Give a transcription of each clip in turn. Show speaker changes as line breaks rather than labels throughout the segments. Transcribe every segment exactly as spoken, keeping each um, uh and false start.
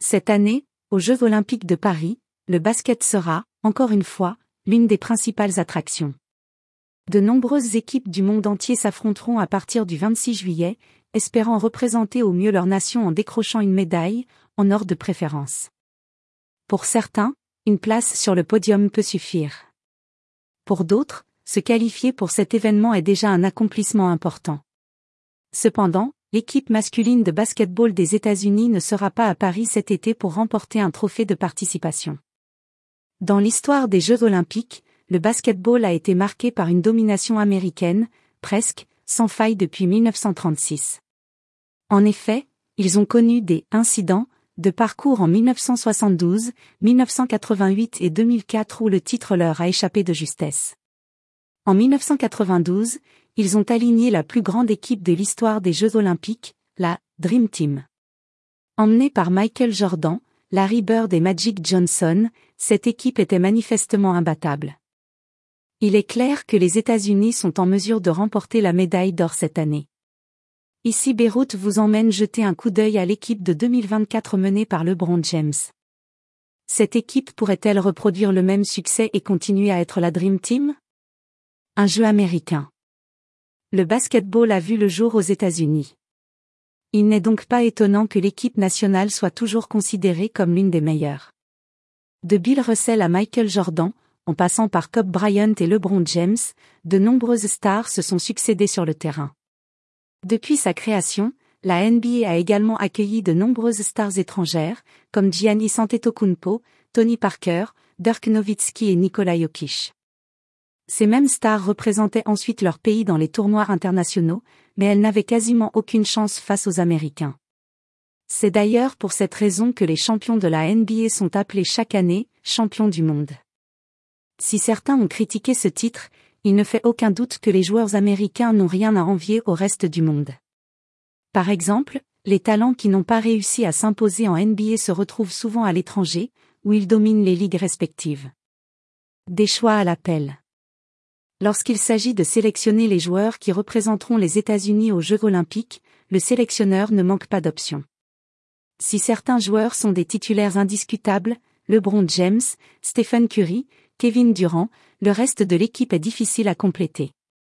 Cette année, aux Jeux Olympiques de Paris, le basket sera, encore une fois, l'une des principales attractions. De nombreuses équipes du monde entier s'affronteront à partir du vingt-six juillet, espérant représenter au mieux leur nation en décrochant une médaille, en or de préférence. Pour certains, une place sur le podium peut suffire. Pour d'autres, se qualifier pour cet événement est déjà un accomplissement important. Cependant, l'équipe masculine de basket-ball des États-Unis ne sera pas à Paris cet été pour remporter un trophée de participation. Dans l'histoire des Jeux Olympiques, le basket-ball a été marqué par une domination américaine, presque, sans faille depuis mille neuf cent trente-six. En effet, ils ont connu des « incidents » de parcours en mille neuf cent soixante-douze, mille neuf cent quatre-vingt-huit et deux mille quatre où le titre leur a échappé de justesse. En mille neuf cent quatre-vingt-douze, ils ont aligné la plus grande équipe de l'histoire des Jeux Olympiques, la Dream Team. Emmenée par Michael Jordan, Larry Bird et Magic Johnson, cette équipe était manifestement imbattable. Il est clair que les États-Unis sont en mesure de remporter la médaille d'or cette année. Ici Beyrouth vous emmène jeter un coup d'œil à l'équipe de deux mille vingt-quatre menée par LeBron James. Cette équipe pourrait-elle reproduire le même succès et continuer à être la Dream Team? Un jeu américain. Le basketball a vu le jour aux États-Unis. Il n'est donc pas étonnant que l'équipe nationale soit toujours considérée comme l'une des meilleures. De Bill Russell à Michael Jordan, en passant par Kobe Bryant et LeBron James, de nombreuses stars se sont succédées sur le terrain. Depuis sa création, la N B A a également accueilli de nombreuses stars étrangères, comme Giannis Antetokounmpo, Tony Parker, Dirk Nowitzki et Nikola Jokic. Ces mêmes stars représentaient ensuite leur pays dans les tournois internationaux, mais elles n'avaient quasiment aucune chance face aux Américains. C'est d'ailleurs pour cette raison que les champions de la N B A sont appelés chaque année « champions du monde ». Si certains ont critiqué ce titre, il ne fait aucun doute que les joueurs américains n'ont rien à envier au reste du monde. Par exemple, les talents qui n'ont pas réussi à s'imposer en N B A se retrouvent souvent à l'étranger, où ils dominent les ligues respectives. Des choix à l'appel. Lorsqu'il s'agit de sélectionner les joueurs qui représenteront les États-Unis aux Jeux Olympiques, le sélectionneur ne manque pas d'options. Si certains joueurs sont des titulaires indiscutables, LeBron James, Stephen Curry, Kevin Durant, le reste de l'équipe est difficile à compléter.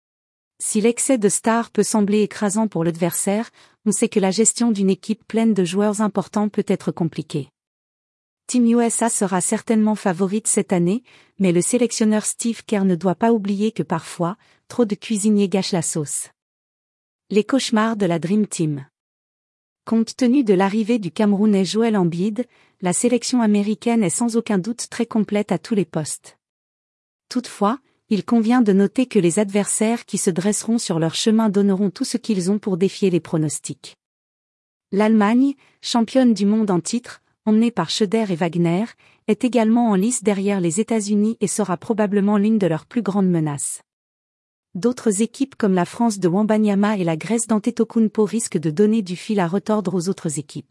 Si l'excès de stars peut sembler écrasant pour l'adversaire, on sait que la gestion d'une équipe pleine de joueurs importants peut être compliquée. Team U S A sera certainement favorite cette année, mais le sélectionneur Steve Kerr ne doit pas oublier que parfois, trop de cuisiniers gâchent la sauce. Les cauchemars de la Dream Team. Compte tenu de l'arrivée du Camerounais Joel Embiid, la sélection américaine est sans aucun doute très complète à tous les postes. Toutefois, il convient de noter que les adversaires qui se dresseront sur leur chemin donneront tout ce qu'ils ont pour défier les pronostics. L'Allemagne, championne du monde en titre, emmenée par Schröder et Wagner, est également en lice derrière les États-Unis et sera probablement l'une de leurs plus grandes menaces. D'autres équipes comme la France de Wembanyama et la Grèce d'Antetokounmpo risquent de donner du fil à retordre aux autres équipes.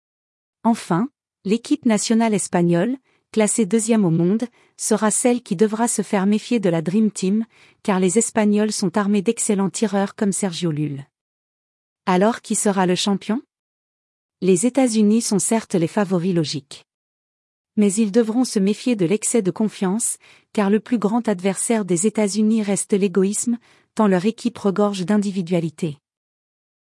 Enfin, l'équipe nationale espagnole, classée deuxième au monde, sera celle qui devra se faire méfier de la Dream Team, car les Espagnols sont armés d'excellents tireurs comme Sergio Llull. Alors qui sera le champion? Les États-Unis sont certes les favoris logiques. Mais ils devront se méfier de l'excès de confiance, car le plus grand adversaire des États-Unis reste l'égoïsme, tant leur équipe regorge d'individualité.